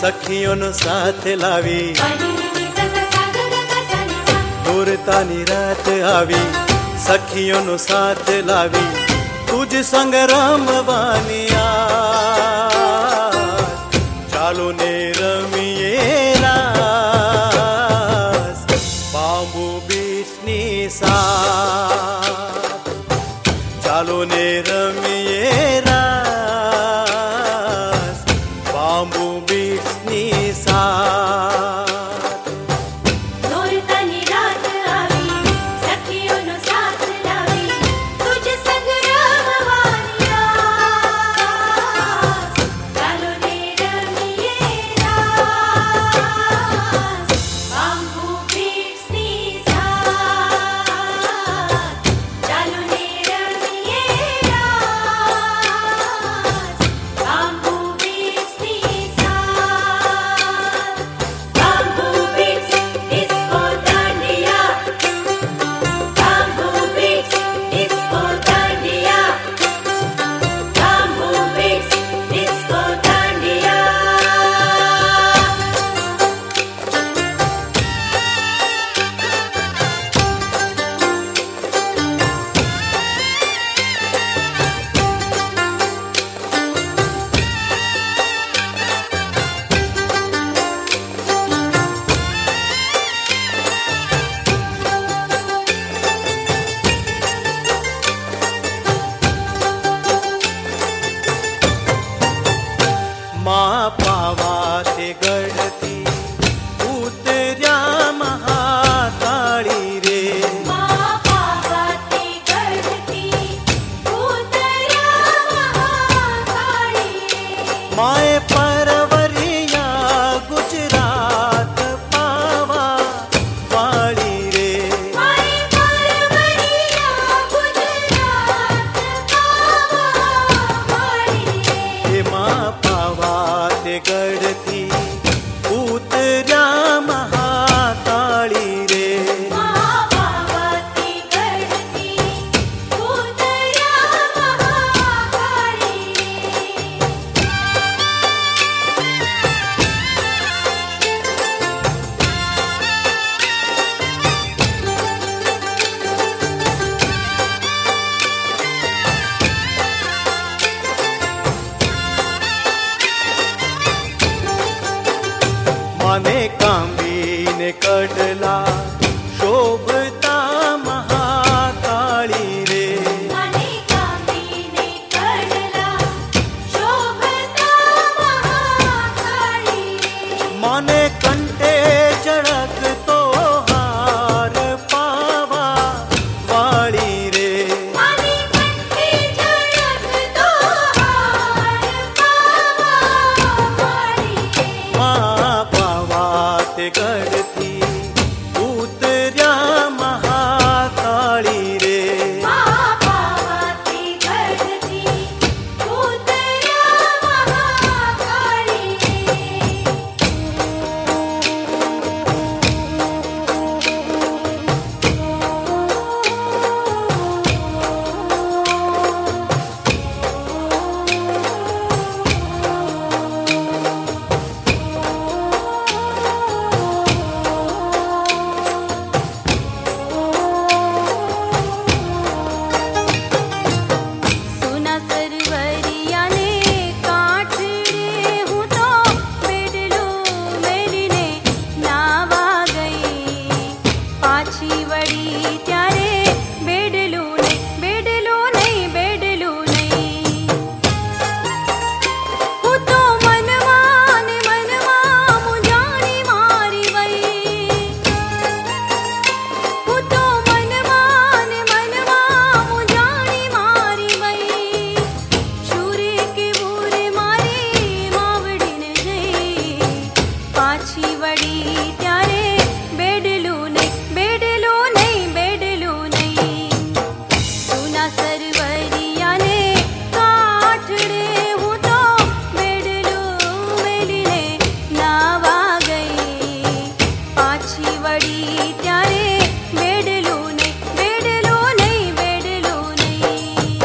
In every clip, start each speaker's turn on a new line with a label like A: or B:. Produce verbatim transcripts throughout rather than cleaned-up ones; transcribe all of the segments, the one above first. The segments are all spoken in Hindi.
A: સખીઓનો સાથ લાવી દૂરતાની રાત આવી સખીઓનો સાથ લાવી તુજ સંગ રમવાની આસ ચાલો ને રમીએ રાસ બાંબુ બીચની સાથ ચાલો ને રમીએ રાસ બાંબુ બીચની સાથ माँ पावा ते गढ़ती उतर्या महाकाળી रे
B: माँ पावा ते गढ़ती उतर्या महाकाળી
A: माए परवरिया गुजरात पावा वाળી रे
B: माए परवरिया गुजरात पावा वाળી
A: हे माँ पावा ते गढ़ती उतर्या महाकाળી रे
B: माँ पावा ते गढ़ती उतर्या महाकाળી
A: माने कांबीने कडला शोभता महाकाળી रे
B: મને કામીને કડલા શોભતા મહાકાળી
A: माने कंठे चढ़कतो हार पावा वाળી रे
B: મને કંઠે ઝળકતો હાર પાવા વાળી
A: माँ पावा ते गढ़ती उतर्या महाकाળી रे
B: માँ પાવા તે ગઢતી ઉતર્યા મહાકાળી સુના સરવરિયાને કાંઠડે હું તો બેડલું મેલીને નાવા ગઈ પાછી વળી ત્યારે બેડલું નહીં બેડલું નહીં બેડલું નહીં હું તો મનમાં ને મનમાં મૂંઝાણી મારી વઈ હું તો મનમાં ને મનમાં મૂંઝાણી મારી વઈ શુરે કે બુરે મારી માવડીને જઈ પાછી વળી ત્યારે બેડલું નહીં બેડલું નહીં બેડલું નહીં સુના સરવરિયાને કાંઠડે હું તો બેડલું મેલીને નાવા ગઈ પાછી વળી ત્યારે બેડલું નહીં બેડલું નહીં બેડલું નહીં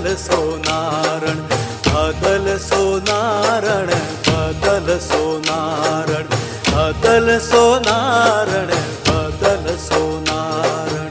A: बदल सोनारण बदल सोनारण बदल सोनारण बदल सोनारण बदल सोनारण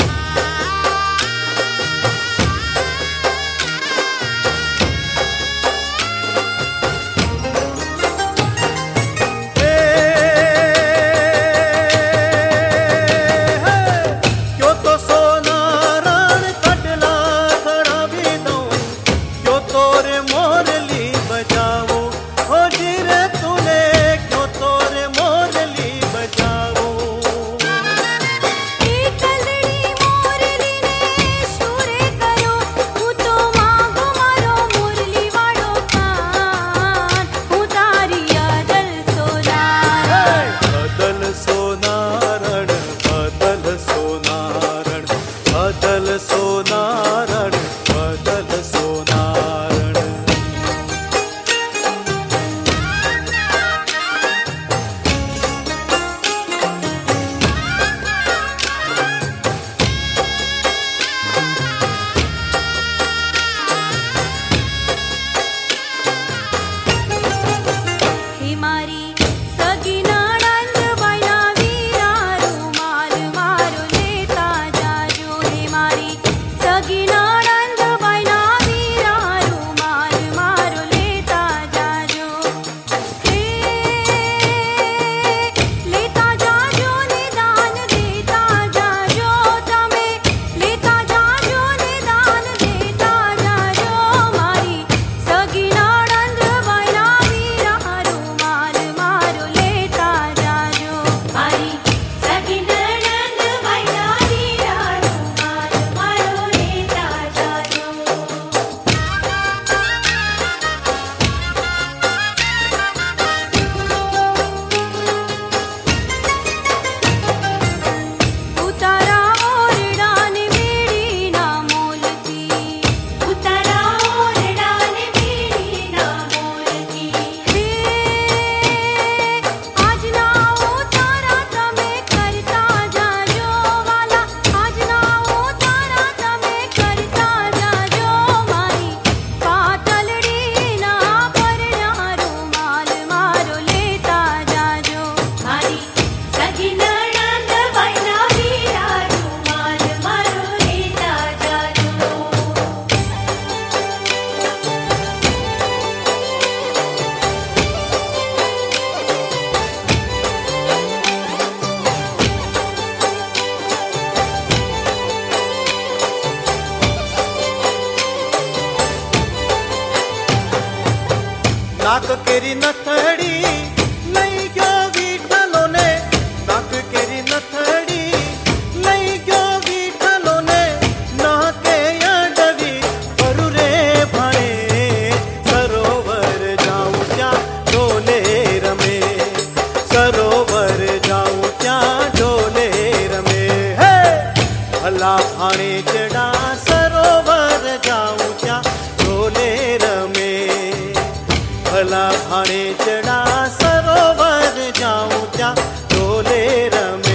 A: सोनारण बदल सोनारण
B: हे मारी सगी नणंद बाईना वीरा रुमाल मारो लेता जाजो हे मारी सगी नणंद बाईना वीरा रुमाल मारो लेता जाजो हे लेता जाजो ने दान देता जाजो तमे लेता जाजो ने दान देता जाजो मारी सगी नणंद बाईना वीरा रुमाल मारो लेता जाजो मारी सगी नणंद बाईना वीरा रुमाल मारो लेता जाजो उतारा ओरडाने बेडी ना मोलती उतारा ओरडाने बेडी ना मोलती हे आज ना उतारा तमे करता जाजो वाला आज ना उतारा तमे करता जाजो मारी पातलड़ी ना परना रुमाल मारो लेता जाजो मारी सगी नणंद बाईना वीरा रुमाल मारो लेता जाजो
A: नाक केरी नथड़ी लई गयो वीठलो ने नाक केरी नथड़ी लई गयो वीठलो ने नाके अडवी वरु रे भाणे सरोवर जाऊं त्या ढोले रमे सरोवर जाऊं त्या ढोले रमे हे भला भाणे चढ़ा सरोवर जाऊं त्या ढोले रमे भला भाणे चढ़ा सरोवर जाऊं त्या ढोले रमे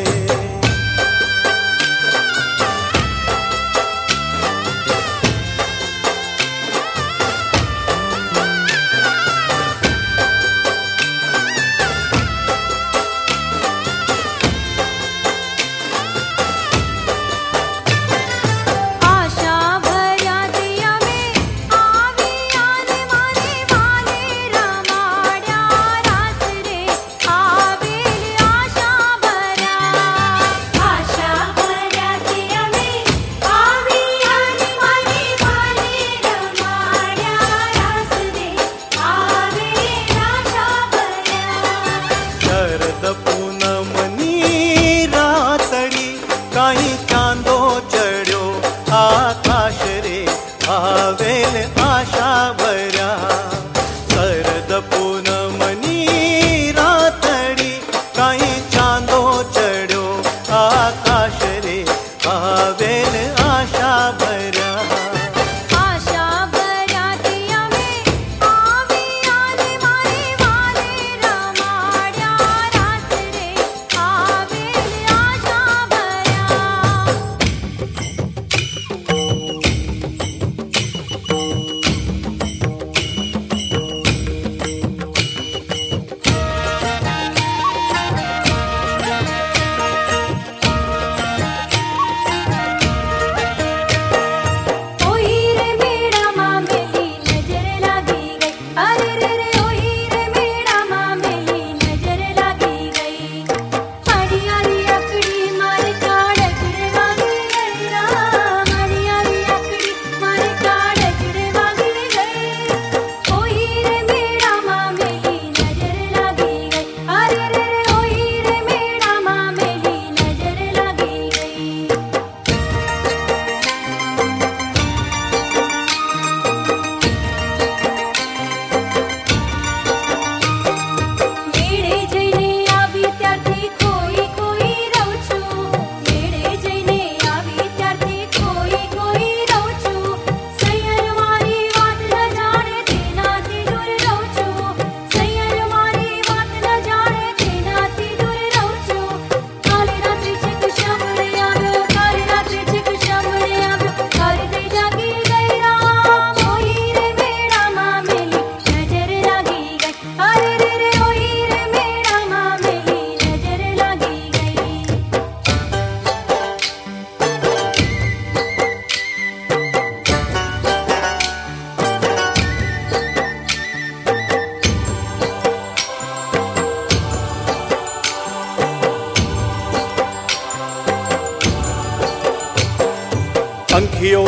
B: आशा भर्या दिया में आवी आने माने वाले रमाड्या रास रे आवेल आशा भर्या आशा भर्या दिया में आवी आने माने वाले रमाड्या रास रे आवेल आशा भर्या
A: शरद पूनमनी रातड़ी काही चांदो चढ़्यो आकाश रे आवेल आशा भर्या शरद पूनमनी रातड़ी काही चांदो चढ़्यो आकाश रे आवेल आशा भर्या
B: आशा भर्या दिया में आवी आने माने वाले रमाड्या रास रे आवेल आशा भर्या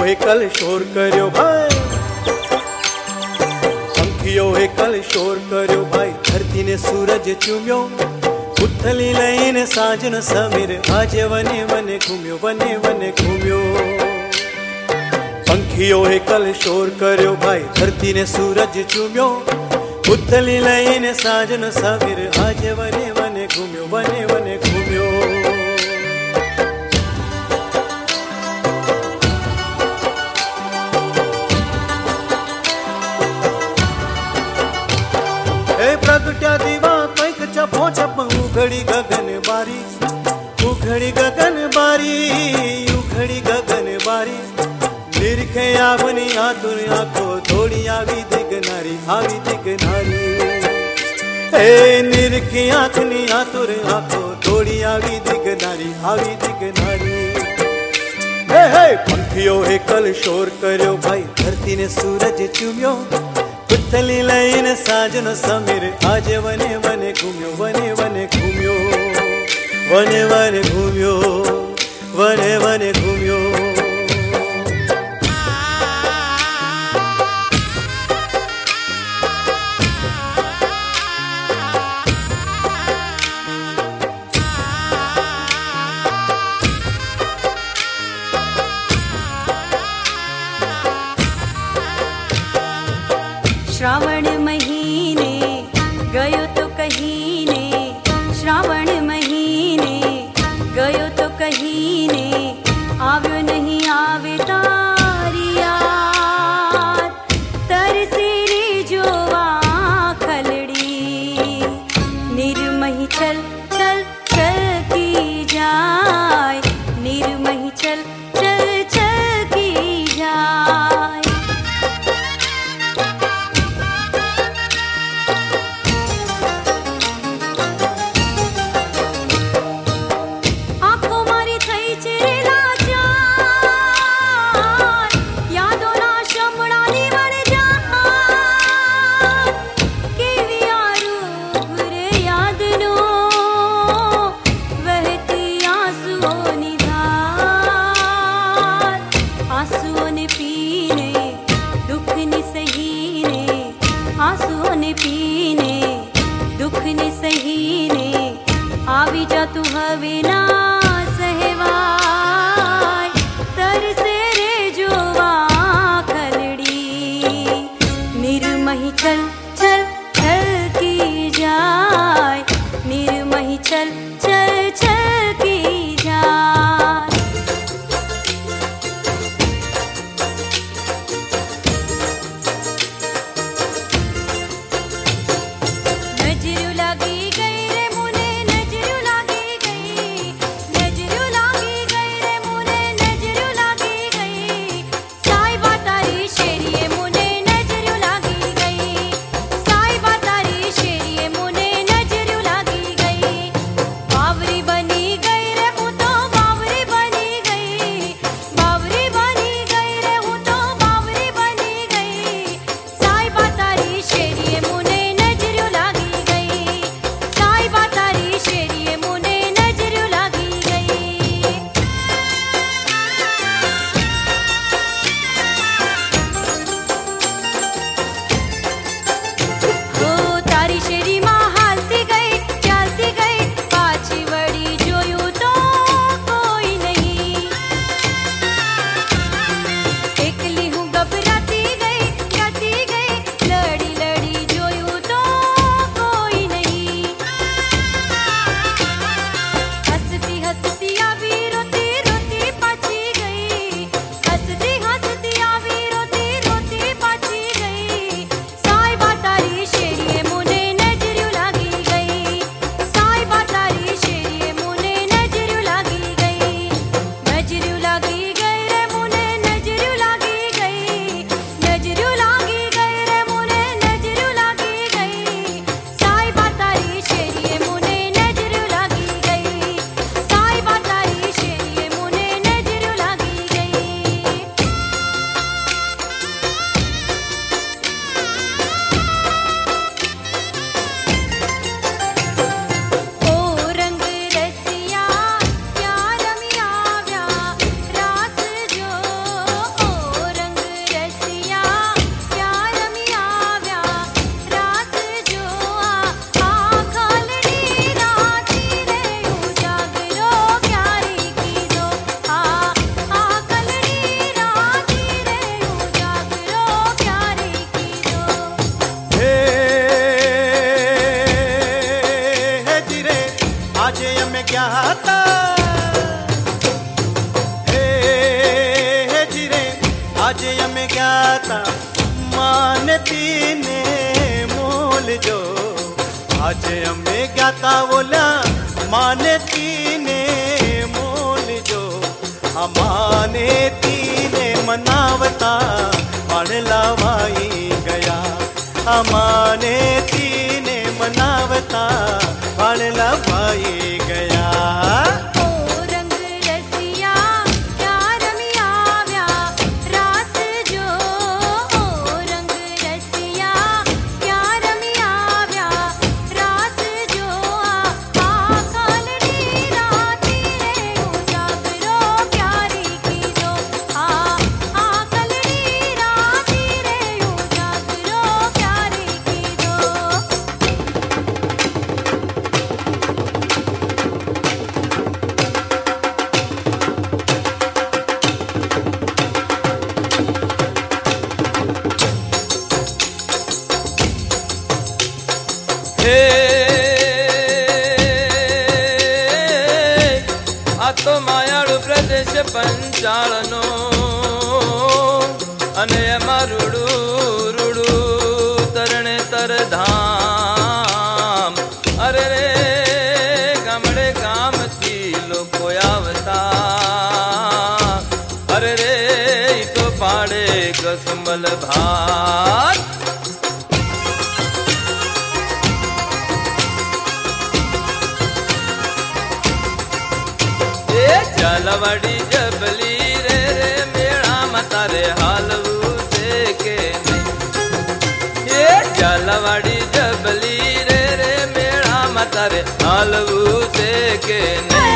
A: हे कल शोर कर्यो भाई, पंखियो हे कल शोर कर्यो भाई, धरती ने सूरज चूम्यो, उथली लईने साजन समीर, आज वने वने घूम्यो, वने वने घूम्यो। पंखियो हे कल शोर कर्यो भाई, धरती ने सूरज चूम्यो, उथली लईने साजन समीर, आज वने वने घूम्यो, वने वने घूम्यो। हे प्रगट्या दीवा कैक चपो चप, उघड़ी गगन बारी, उघड़ी गगन बारी, उघड़ी गगन बारी, निरखे आवनी आतुर आंखो, थोड़ी आवी दिगनारी, आवी दिगनारी। हे निरखे आंखनी आतुर आंखो, थोड़ी आवी दिगनारी, आवी दिगनारी। हे हे पंखियो हे कल शोर कर्यो भाई, धरती ने सूरज चूम्यो, उथली लईने साजन समीर, आज वने वने घूम्यो, वने वने घूम्यो, वने वने घूम्यो, वने वने घूम्यो।
B: श्रावण महीने गयो तो कहीने, श्रावण महीने गयो तो कहीने, आव्यो नहीं आवे तारी याद, तरसी रे जोवा खलड़ी, निर्मही चल चल चल की जाय, निर्मही चल चल चल की जाय।
A: ज्ञाता हे हे जिरे आज यमे ज्ञाता मानती ने मोल जो आज यमे ज्ञाता बोला मानती ने मोल जो अमाने तीने मनावता पण लावाई गया अमाने तीने मनावता पण लावाई गया
C: આ તો માયાળુ પ્રદેશ પંચાળનો અને એમાં રૂડું રૂડું તરણે તર ધામ અરે રે ગામડે ગામથી લોકો આવતા અરે રે ઈ તો પાડે કસમલ ભાત जलवाड़ी जबली रे रे मेरा मतारे हालवू से के नहीं ये जलवाड़ी जबली रे रे मेरा मतारे हालवू से के नहीं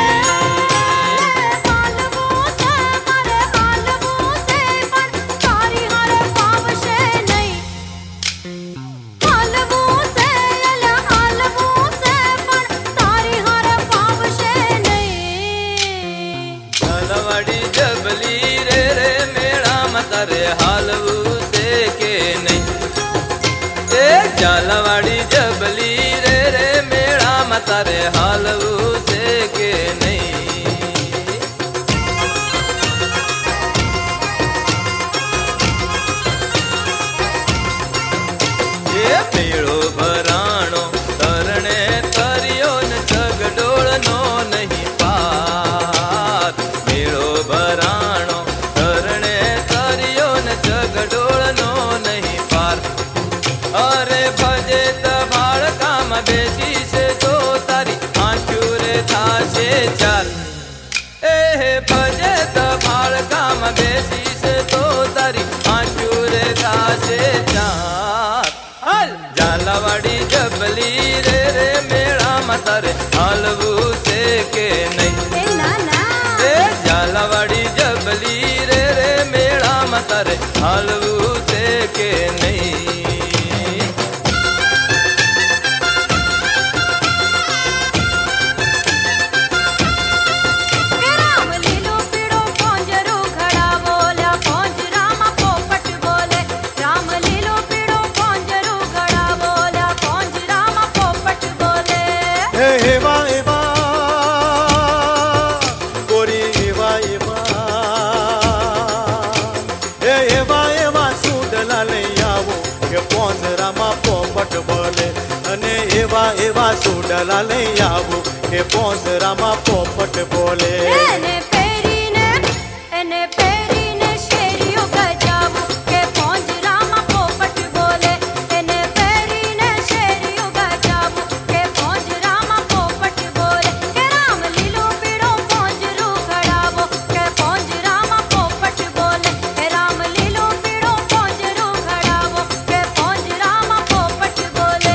C: जबली रे रे मेरा मतारे हालवू से के नहीं ए जालवाड़ी जबली रे रे मेरा मतारे हालवू से के नहीं ये पेड़ो भराणो तरणे तरियो न जगडोळ नो नहीं पार मेड़ो भराणो तरणे तरियो न जगडोळ नो नहीं पार अरे भजे त बाळकाम बेसी से तो तारी आंचूरे थाशे चार ए भजे त बाळकाम बेसी से तो तारी आंचूरे थाशे चार हल जालवाड़ी जबली रे रे मेरा मतारे हालवू से के नहीं ए जालवाड़ी जबली रे रे मेरा मतारे हालवू से के नहीं एवा एवा सूडला ले आवो के पोसरामा पोपट बोले
B: एने पेरी ने एने पेरी ने शेरियो गजावो के पोंजरामा पोपट बोले एने पेरी ने शेरियो गजावो के पोंजरामा पोपट बोले के राम लीलो पीड़ो पोंजरू खड़ावो के पोंजरामा पोपट बोले के राम लीलो पीड़ो पोंजरू खड़ावो के पोंजरामा पोपट बोले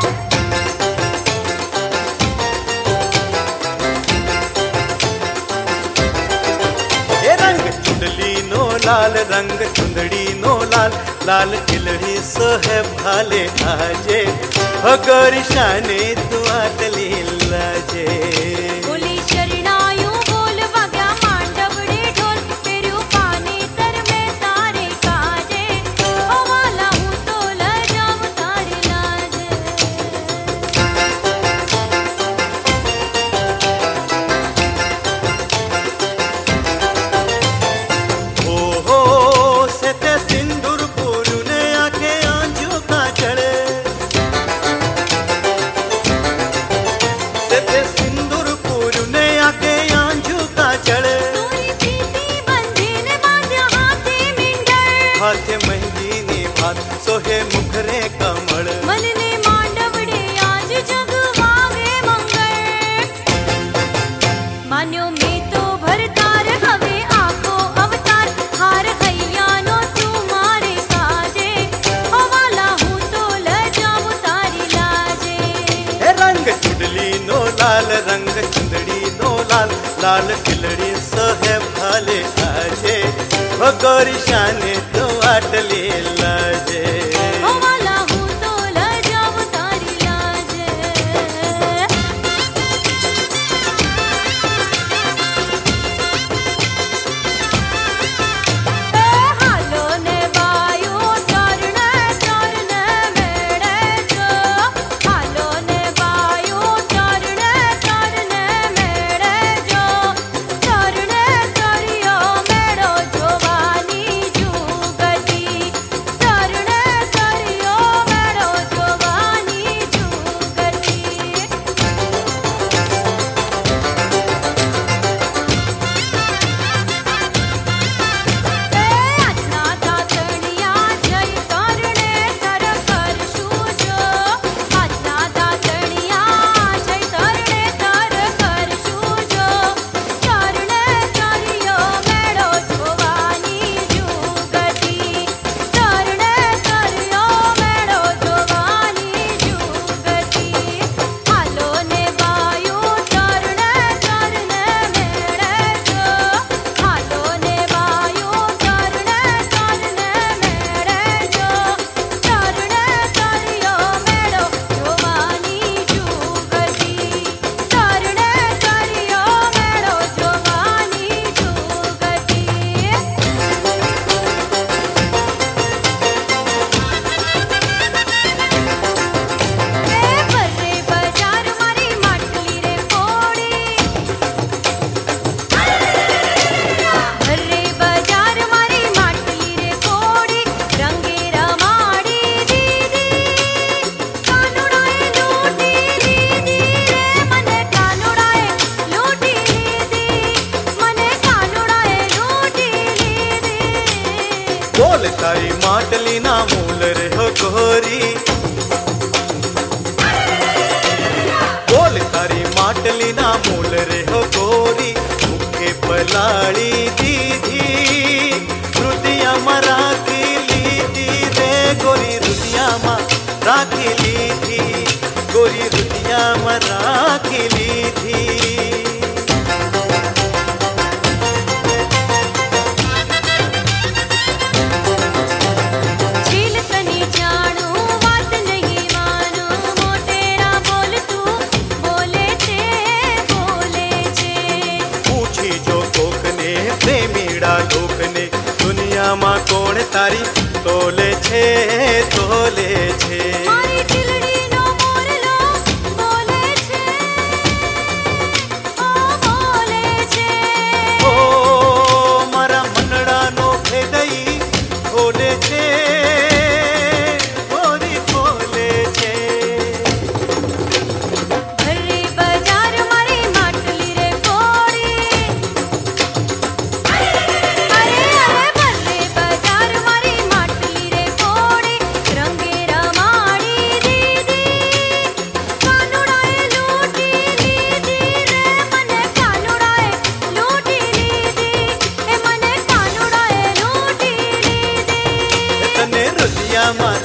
A: लाल रंग चुंदड़ी नो लाल लाल खिलड़ी सोहे भाले आजे हगरी शाने दुआ तली लाजे
B: बोली शरणायु बोल वग्या मांडवड़े ढोल तेरू पानी तर में तारे काजे ओ वाला हूँ तो ल जाऊँ तारे लाजे
A: भात सोहे मुखरे कमळ
B: मनने मांडवडे आज जग वागे मंगळ मान्यो में तो भरतार हवे आको अवतार हार हैयानो तू मारे काजे हवाला हूँ तो ल जाऊं तारी लाजे
A: हे रंग चुडली नो लाल रंग चुंदड़ी नो लाल लाल खिलड़ी सोहे भाले आजे हो गोरी शाने तो आटली लाजे
B: हवाला हूँ तो ल जाऊं तारी लाजे ए हालो ने बायो चरणे चरणे मेड़े जो हालो ने बायो चरणे चरणे मेड़े जो चरणे चरियो मेड़ो जोवानी जुगती चरणे चरियो मेड़ो जोवानी जुगती आजना दातणिया जय करणे तर करशू जो आजना दातणिया जय करणे तर करशू जो चरणे चरियो मेड़ो जोवानी जुगती चरणे चरियो मेड़ो जोवानी जुगती हालो ने बायो चरणे चरणे मेड़े जो हालो ने बायो चरणे चरणे मेड़े जो चरणे चरियो मेड़ो जोवानी जुगती चरणे चरियो मेड़ो जोवानी जुगती ए बर्रे बजार मारी માટલી રે ફોડી बर्रे बजार मारी માટલી રે ફોડી રંગે રમાડી દીદી કાનુડાએ લૂટી લીધી રે મને કાનુડાએ લૂટી લીધી મને કાનુડાએ લૂટી લીધી
A: बोल तारी माटली ना मूल रे हो गोरी बोल तारी माटली ना मूल रे हो गोरी मुखे पलाळी दीधी हृदया मा राखी लीधी रे गोरी हृदया मा राखी लीधी गोरी हृदया मा राखी लीधी
B: झील तनी जाणू वात नहीं मानू मोटेरा बोल तू बोले छे बोले छे
A: पूछी जो कोकने प्रेमीड़ा लोकने दुनिया मा कोण तारी तोले छे तोले छे
B: मारी टिलड़ी नो मोरलो बोले छे ओ बोले छे
A: ओ मारा मनड़ा नो भेदई खोले छे गोरी खोले छे
B: भर्री बजार मारी માટલી रे फोड़ी अरे अरे भर्री बजार मारी માટલી रे फोड़ी रंगे रमाड़ी दीदी कानुड़ाए लूटी लीधी रे मने कानुड़ाए लूटी लीधी ए मने कानुड़ाए लूटी लीधी
A: तने रुदिया मा